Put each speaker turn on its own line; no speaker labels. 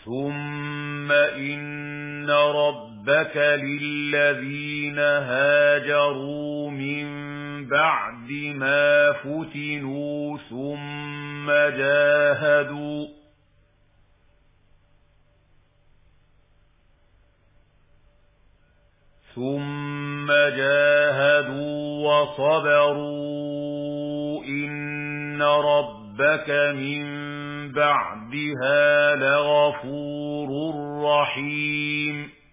ثُمَّ إِنَّ رَبَّكَ لِلَّذِينَ هَاجَرُوا مِن بَعْدِ مَا فُتِنُوا ثُمَّ جَاهَدُوا وَصَبَرُوا إِنَّ رَبَّكَ مِن بَعْدِهَا لَغَفُورٌ رَّحِيمٌ